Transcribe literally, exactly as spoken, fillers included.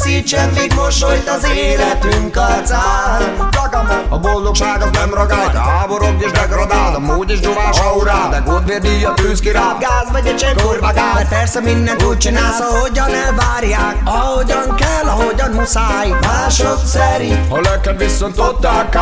veszítsen még mosolyt az életünk arcán. A boldogság az nem ragály, te háborog és degradáld, amúgy is dzsuvás aurád, de gódvérdíjat tűz ki rád. Gáz vagy egy csepp kurva gáz, mert persze mindent úgy csinálsz, ahogyan elvárják, ahogyan kell, ahogyan muszáj. Mások szerint, ha lelked viszont ott áll